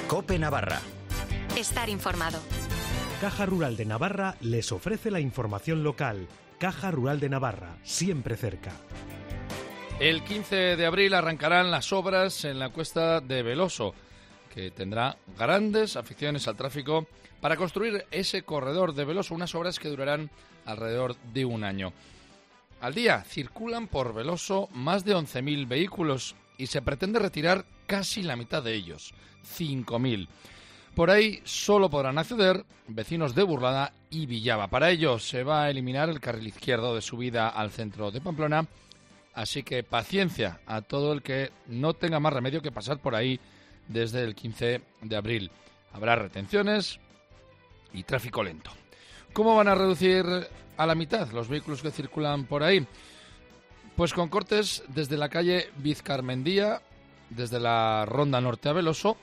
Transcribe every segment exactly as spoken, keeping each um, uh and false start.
COPE Navarra. Estar informado. Caja Rural de Navarra les ofrece la información local. Caja Rural de Navarra, siempre cerca. El quince de abril arrancarán las obras en la cuesta de Veloso, que tendrá grandes aficiones al tráfico para construir ese corredor de Veloso, unas obras que durarán alrededor de un año. Al día circulan por Veloso más de once mil vehículos y se pretende retirar casi la mitad de ellos, cinco mil. Por ahí solo podrán acceder vecinos de Burlada y Villava. Para ello se va a eliminar el carril izquierdo de subida al centro de Pamplona, así que paciencia a todo el que no tenga más remedio que pasar por ahí desde el quince de abril. Habrá retenciones y tráfico lento. ¿Cómo van a reducir a la mitad los vehículos que circulan por ahí? Pues con cortes desde la calle Vizcarmendía, desde la Ronda Norte a Veloso.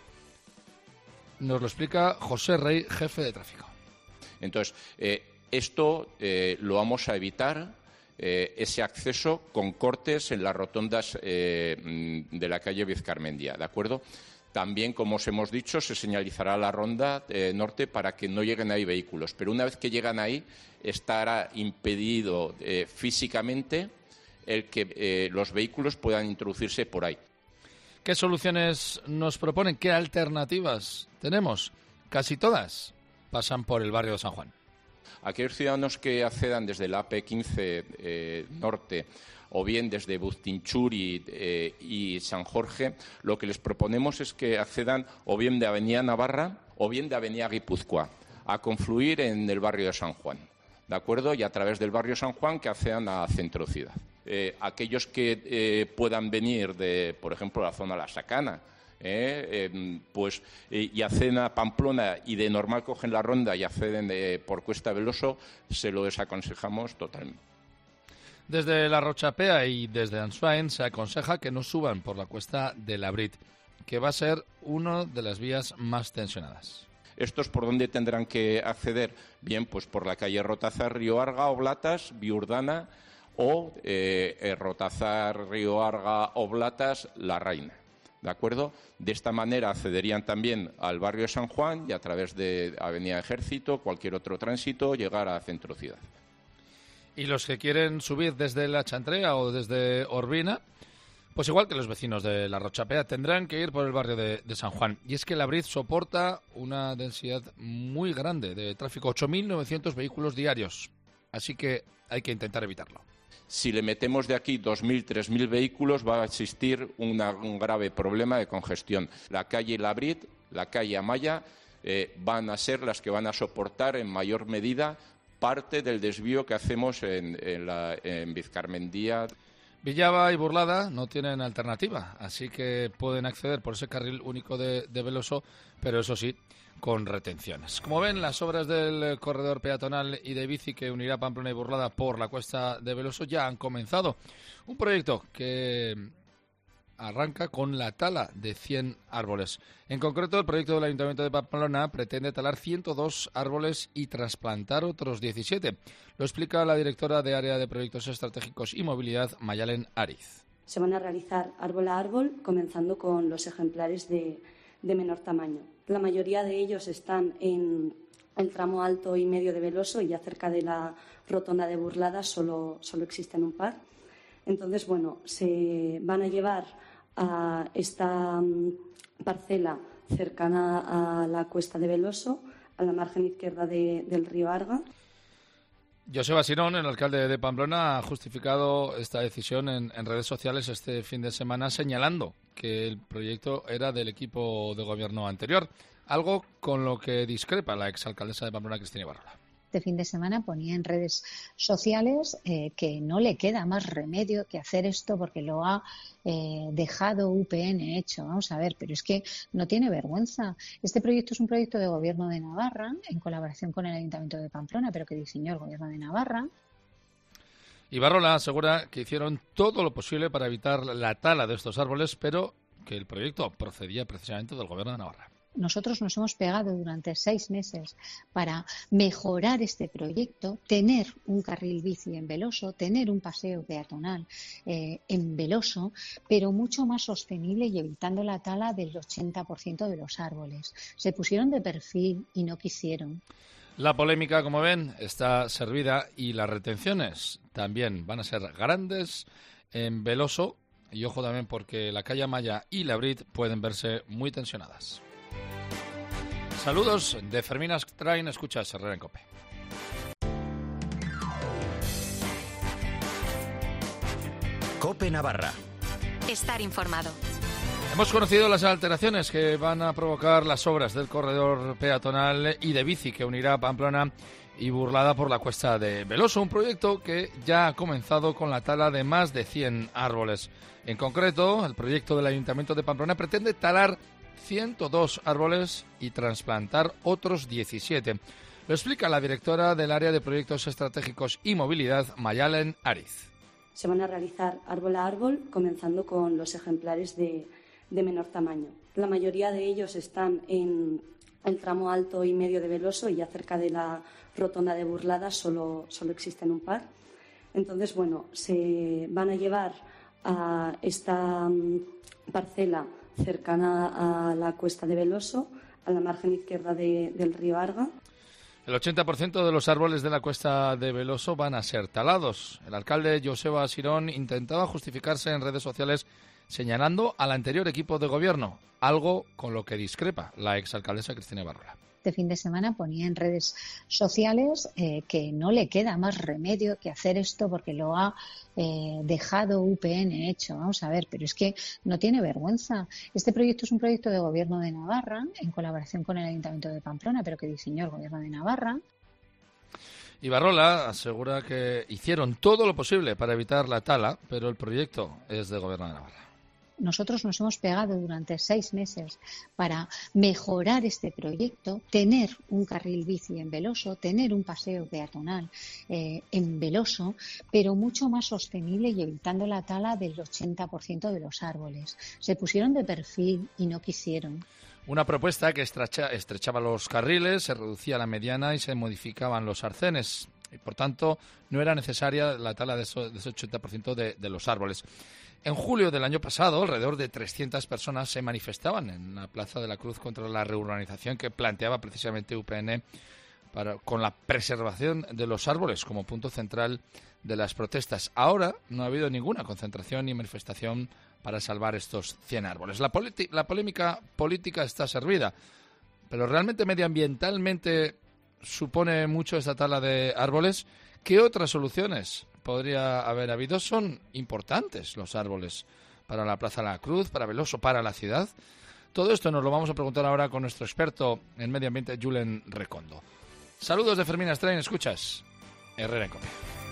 Nos lo explica José Rey, jefe de tráfico. Entonces, eh, esto eh, lo vamos a evitar, eh, ese acceso con cortes en las rotondas eh, de la calle Vizcarmendía, ¿de acuerdo? También, como os hemos dicho, se señalizará la ronda eh, norte para que no lleguen ahí vehículos. Pero una vez que llegan ahí, estará impedido eh, físicamente el que eh, los vehículos puedan introducirse por ahí. ¿Qué soluciones nos proponen? ¿Qué alternativas tenemos? Casi todas pasan por el barrio de San Juan. Aquellos ciudadanos que accedan desde la A P quince eh, norte o bien desde Bustinchuri eh, y San Jorge, lo que les proponemos es que accedan o bien de Avenida Navarra o bien de Avenida Guipúzcoa a confluir en el barrio de San Juan, ¿de acuerdo? Y a través del barrio San Juan que accedan a Centro Ciudad. Eh, aquellos que eh, puedan venir de, por ejemplo, la zona de La Sacana, eh, eh, pues eh, y acceden a Pamplona y de normal cogen la ronda y acceden eh, por Cuesta Veloso, se lo desaconsejamos totalmente. Desde La Rochapea y desde Answain se aconseja que no suban por la cuesta de la Brit, que va a ser una de las vías más tensionadas. ¿Estos por dónde tendrán que acceder? Bien, pues por la calle Rotazar, Río Arga, Oblatas, Viurdana o eh, eh, Rotazar, Río Arga, Oblatas, La Reina. ¿De acuerdo? De esta manera accederían también al barrio de San Juan y a través de Avenida Ejército, cualquier otro tránsito, llegar a Centro Ciudad. Y los que quieren subir desde La Chantrea o desde Orbina, pues igual que los vecinos de La Rochapea, tendrán que ir por el barrio de, de San Juan. Y es que la Brit soporta una densidad muy grande de tráfico, ocho mil novecientos vehículos diarios. Así que hay que intentar evitarlo. Si le metemos de aquí dos mil, tres mil vehículos, va a existir una, un grave problema de congestión. La calle Labrit, la calle Amaya, eh, van a ser las que van a soportar en mayor medida parte del desvío que hacemos en, en, la, en Vizcarmendía. Villava y Burlada no tienen alternativa, así que pueden acceder por ese carril único de, de Veloso, pero eso sí, con retenciones. Como ven, las obras del corredor peatonal y de bici que unirá Pamplona y Burlada por la cuesta de Veloso ya han comenzado. Un proyecto que arranca con la tala de cien árboles. En concreto, el proyecto del Ayuntamiento de Pamplona pretende talar ciento dos árboles y trasplantar otros diecisiete. Lo explica la directora de Área de Proyectos Estratégicos y Movilidad, Mayalen Ariz. Se van a realizar árbol a árbol, comenzando con los ejemplares de, de menor tamaño. La mayoría de ellos están en el tramo alto y medio de Veloso y ya cerca de la rotonda de Burlada solo, solo existen un par. Entonces, bueno, se van a llevar a esta parcela cercana a la cuesta de Veloso, a la margen izquierda de, del río Arga. Joseba Sirón, el alcalde de Pamplona, ha justificado esta decisión en, en redes sociales este fin de semana, señalando que el proyecto era del equipo de gobierno anterior, algo con lo que discrepa la exalcaldesa de Pamplona, Cristina Ibarrola. Este fin de semana ponía en redes sociales eh, que no le queda más remedio que hacer esto porque lo ha eh, dejado U P N hecho. Vamos a ver, pero es que no tiene vergüenza. Este proyecto es un proyecto de Gobierno de Navarra en colaboración con el Ayuntamiento de Pamplona, pero que diseñó el Gobierno de Navarra. Ibarrola asegura que hicieron todo lo posible para evitar la tala de estos árboles, pero que el proyecto procedía precisamente del Gobierno de Navarra. Nosotros nos hemos pegado durante seis meses para mejorar este proyecto, tener un carril bici en Veloso, tener un paseo peatonal eh, en Veloso, pero mucho más sostenible y evitando la tala del ochenta por ciento de los árboles. Se pusieron de perfil y no quisieron. La polémica, como ven, está servida y las retenciones también van a ser grandes en Veloso. Y ojo también porque la calle Amaya y la Brit pueden verse muy tensionadas. Saludos de Fermín Astrain, escuchas Herrera en COPE. COPE Navarra. Estar informado. Hemos conocido las alteraciones que van a provocar las obras del corredor peatonal y de bici que unirá Pamplona y Burlada por la cuesta de Veloso, un proyecto que ya ha comenzado con la tala de más de cien árboles. En concreto, el proyecto del Ayuntamiento de Pamplona pretende talar ciento dos árboles y trasplantar otros diecisiete. Lo explica la directora del área de proyectos estratégicos y movilidad, Mayalen Ariz. Se van a realizar árbol a árbol, comenzando con los ejemplares de, de menor tamaño. La mayoría de ellos están en el tramo alto y medio de Veloso, y ya cerca de la rotonda de Burlada solo, solo existen un par. Entonces, bueno, se van a llevar a esta parcela cercana a la cuesta de Veloso, a la margen izquierda de, del río Arga. El ochenta por ciento de los árboles de la cuesta de Veloso van a ser talados. El alcalde Joseba Sirón intentaba justificarse en redes sociales señalando al anterior equipo de gobierno, algo con lo que discrepa la exalcaldesa Cristina Ibarrola. Este fin de semana ponía en redes sociales eh, que no le queda más remedio que hacer esto porque lo ha eh, dejado U P N hecho. Vamos a ver, pero es que no tiene vergüenza. Este proyecto es un proyecto de Gobierno de Navarra en colaboración con el Ayuntamiento de Pamplona, pero que diseñó el Gobierno de Navarra. Ibarrola asegura que hicieron todo lo posible para evitar la tala, pero el proyecto es de Gobierno de Navarra. Nosotros nos hemos pegado durante seis meses para mejorar este proyecto, tener un carril bici en Veloso, tener un paseo peatonal eh, en Veloso, pero mucho más sostenible y evitando la tala del ochenta por ciento de los árboles. Se pusieron de perfil y no quisieron. Una propuesta que estrecha, estrechaba los carriles, se reducía la mediana y se modificaban los arcenes. Y, por tanto, no era necesaria la tala de, eso, de ese ochenta por ciento de, de los árboles. En julio del año pasado, alrededor de trescientas personas se manifestaban en la Plaza de la Cruz contra la reurbanización que planteaba precisamente U P N para, con la preservación de los árboles como punto central de las protestas. Ahora no ha habido ninguna concentración ni manifestación para salvar estos cien árboles. La, la polémica política está servida, pero realmente medioambientalmente supone mucho esta tala de árboles. ¿Qué otras soluciones podría haber habido? Son importantes los árboles para la Plaza de la Cruz, para Veloso, para la ciudad. Todo esto nos lo vamos a preguntar ahora con nuestro experto en medio ambiente, Julen Recondo. Saludos de Fermín Astrain, escuchas Herrera en COPE.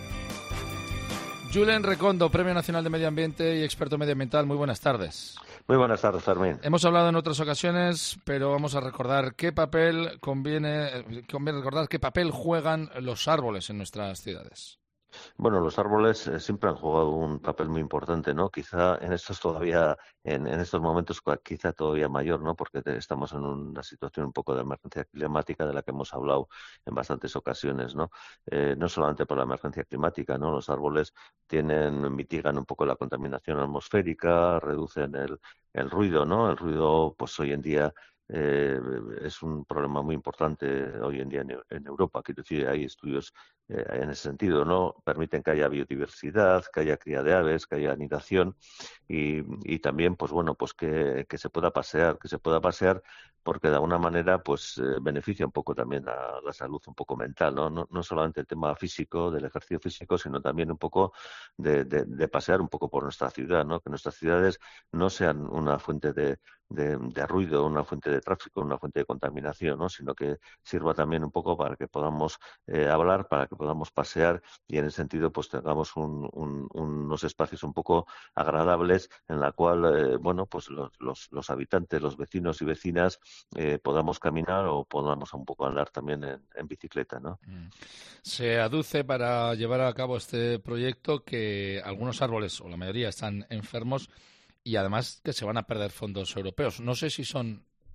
Julen Recondo, Premio Nacional de Medio Ambiente y experto medioambiental, muy buenas tardes. Muy buenas tardes, Fermín. Hemos hablado en otras ocasiones, pero vamos a recordar qué papel conviene, conviene recordar qué papel juegan los árboles en nuestras ciudades. Bueno, los árboles eh, siempre han jugado un papel muy importante, ¿no? Quizá en estos todavía, en, en estos momentos quizá todavía mayor, ¿no? Porque te, estamos en una situación un poco de emergencia climática de la que hemos hablado en bastantes ocasiones, ¿no? Eh, no solamente por la emergencia climática, ¿no? Los árboles tienen, mitigan un poco la contaminación atmosférica, reducen el, el ruido, ¿no? El ruido, pues hoy en día Eh, es un problema muy importante hoy en día en, en Europa. Quiero decir, hay estudios eh, en ese sentido, ¿no? Permiten que haya biodiversidad, que haya cría de aves, que haya anidación y, y también, pues bueno, pues que, que se pueda pasear, que se pueda pasear porque de alguna manera, pues eh, beneficia un poco también a la salud un poco mental, ¿no? No, no solamente el tema físico, del ejercicio físico, sino también un poco de, de, de pasear un poco por nuestra ciudad, ¿no? Que nuestras ciudades no sean una fuente de De, de ruido, una fuente de tráfico, una fuente de contaminación, ¿no? Sino que sirva también un poco para que podamos eh, hablar, para que podamos pasear y en ese sentido pues tengamos un, un, unos espacios un poco agradables en la cual, eh, bueno, pues los, los, los habitantes, los vecinos y vecinas eh, podamos caminar o podamos un poco andar también en, en bicicleta, ¿no? Se aduce para llevar a cabo este proyecto que algunos árboles, o la mayoría, están enfermos y además que se van a perder fondos europeos. No sé si son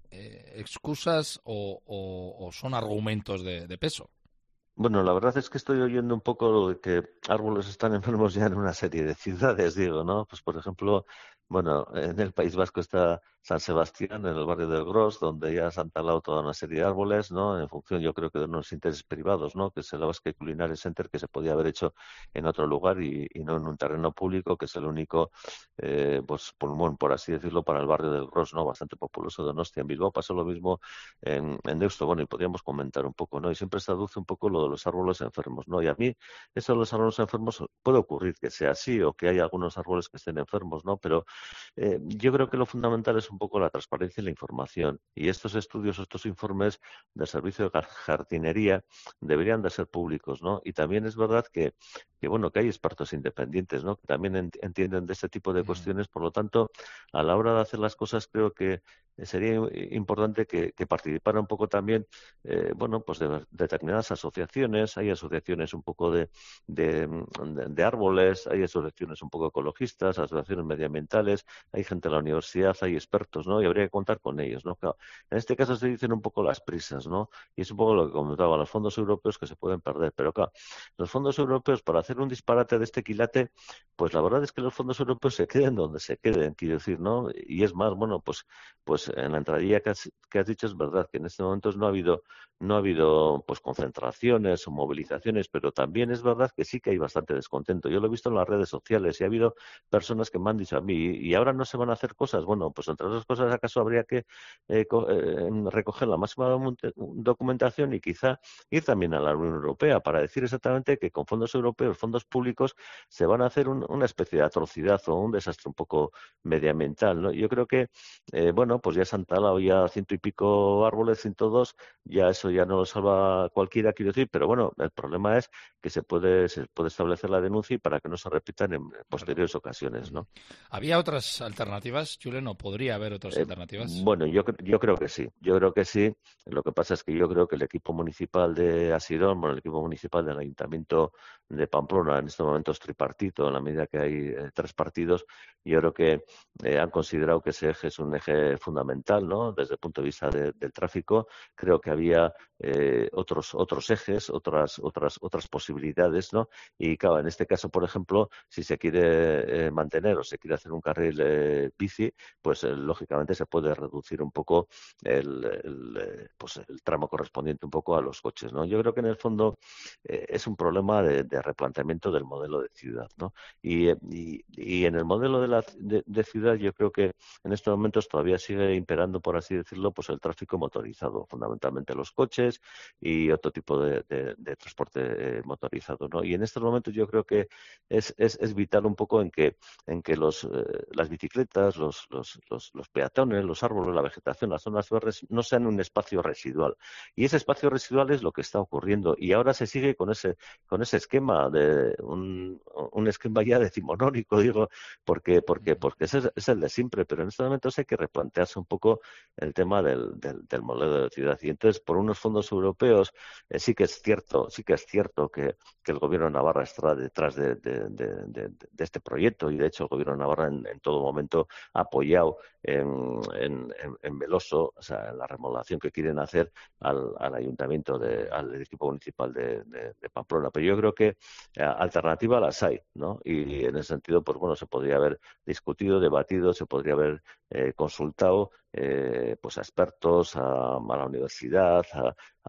eh, excusas o, o, o son argumentos de, de peso. Bueno, la verdad es que estoy oyendo un poco de que árboles están enfermos ya en una serie de ciudades, digo, ¿no? Pues, por ejemplo, bueno, en el País Vasco está San Sebastián, en el barrio del Gros, donde ya se han talado toda una serie de árboles, ¿no? En función, yo creo que de unos intereses privados, ¿no? Que es el Basque Culinary Center, que se podía haber hecho en otro lugar y, y no en un terreno público, que es el único, eh, pues, pulmón, por así decirlo, para el barrio del Gros, ¿no? Bastante populoso de Donostia. En Bilbao pasó lo mismo en, en Deusto, bueno, y podríamos comentar un poco, ¿no? Y siempre se aduce un poco lo de los árboles enfermos, ¿no? Y a mí, eso de los árboles enfermos puede ocurrir que sea así o que haya algunos árboles que estén enfermos, ¿no? Pero eh, yo creo que lo fundamental es un poco la transparencia y la información. Y estos estudios, estos informes del servicio de jardinería deberían de ser públicos, ¿no? Y también es verdad que, que bueno, que hay expertos independientes, ¿no? Que también ent- entienden de este tipo de cuestiones. Por lo tanto, a la hora de hacer las cosas, creo que sería importante que, que participara un poco también, eh, bueno, pues de, de determinadas asociaciones. Hay asociaciones un poco de, de, de, de árboles, hay asociaciones un poco ecologistas, asociaciones medioambientales, hay gente de la universidad, hay expertos, ¿no? Y habría que contar con ellos, ¿no? Claro, en este caso se dicen un poco las prisas, ¿no? Y es un poco lo que comentaba, los fondos europeos que se pueden perder. Pero claro, los fondos europeos, para hacer un disparate de este quilate, pues la verdad es que los fondos europeos se queden donde se queden, quiero decir, ¿no? Y es más, bueno, pues, pues en la entradilla que has, que has dicho es verdad que en este momento no ha habido, no ha habido pues concentraciones o movilizaciones, pero también es verdad que sí que hay bastante descontento. Yo lo he visto en las redes sociales y ha habido personas que me han dicho a mí, ¿y ahora no se van a hacer cosas? Bueno, pues entre otras cosas, ¿acaso habría que eh, co- eh, recoger la máxima docu- documentación y quizá ir también a la Unión Europea para decir exactamente que con fondos europeos, fondos públicos, se van a hacer un- una especie de atrocidad o un desastre un poco medioambiental, ¿no? Yo creo que eh, bueno, pues ya se han talado ya ciento y pico árboles, ciento dos, ya eso ya no lo salva cualquiera, quiero decir, pero bueno, el problema es que se puede se puede establecer la denuncia y para que no se repitan en posteriores ocasiones, ¿no? ¿Había otras alternativas, Julen, o podría haber otras Eh, alternativas? bueno, yo, cre- yo creo que sí, yo creo que sí. Lo que pasa es que yo creo que el equipo municipal de Asidón, bueno, el equipo municipal del Ayuntamiento de Pamplona, en estos momentos tripartito, en la medida que hay eh, tres partidos, yo creo que eh, han considerado que ese eje es un eje fundamental, ¿no? Desde el punto de vista de- del tráfico, creo que había eh, otros otros ejes, otras otras otras posibilidades, ¿no? Y claro, en este caso, por ejemplo, si se quiere eh, mantener o se quiere hacer un carril eh, bici, pues eh, lógicamente se puede reducir un poco el, el, eh, pues el tramo correspondiente un poco a los coches, ¿no? Yo creo que en el fondo eh, es un problema de, de replanteamiento del modelo de ciudad, ¿no? Y, eh, y, y en el modelo de, la, de, de ciudad yo creo que en estos momentos todavía sigue imperando, por así decirlo, pues el tráfico motorizado, fundamentalmente los coches y otro tipo de, de, de transporte eh, motorizado, ¿no? Y en estos momentos yo creo que es, es, es vital un poco en que, en que los, eh, las bicicletas, los, los, los, los peatones, los árboles, la vegetación, las zonas verdes no sean un espacio residual. Y ese espacio residual es lo que está ocurriendo. Y ahora se sigue con ese, con ese esquema de un, un esquema ya decimonónico, digo, porque, porque, porque ese es, es el de siempre, pero en estos momentos hay que replantearse un poco el tema del, del, del modelo de ciudad. Y entonces, por unos fondos europeos, eh, sí que es cierto, sí que es cierto que, que el gobierno de Navarra está detrás de, de, de, de, de este proyecto, y de hecho el gobierno de Navarra en, en todo momento ha apoyado en, en, en Veloso, o sea, en la remodelación que quieren hacer al, al ayuntamiento, de, al equipo municipal de, de, de Pamplona. Pero yo creo que eh, alternativa las hay, ¿no? Y en ese sentido, pues bueno, se podría haber discutido, debatido, se podría haber eh, consultado eh, pues a expertos, a, a la universidad, a,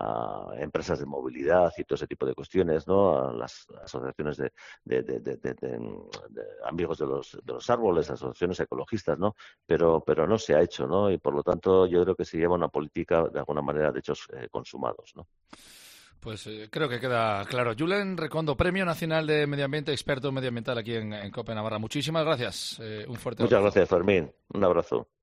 a empresas de movilidad y todo ese tipo de cuestiones, ¿no? A las asociaciones de, de, de, de, de, de, de amigos de los, de los árboles, asociaciones ecologistas, ¿no? Pero, pero no se ha hecho, ¿no? Y por lo tanto yo creo que se lleva una política de alguna manera de hechos eh, consumados, ¿no? Pues eh, creo que queda claro. Julen Recondo, Premio Nacional de Medio Ambiente, experto medioambiental aquí en, en COPE Navarra. Muchísimas gracias. Eh, un fuerte Muchas abrazo. gracias, Fermín. Un abrazo.